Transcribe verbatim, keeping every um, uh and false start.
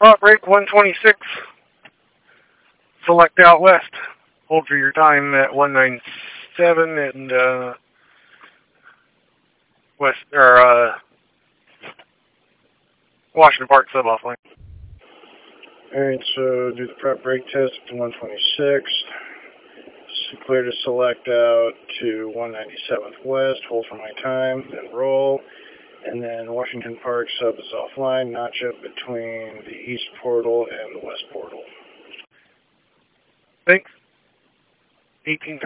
Spot break one twenty-six. Select out west. Hold for your time at one ninety-seven and uh, west or uh, Washington Park sub offline. Alright, so do the prep brake test to one twenty-six. Clear to select out to one ninety-seventh west. Hold for my time, then roll. And then Washington Park sub is offline. Notch up between the east portal and the west portal. Thanks. eighteen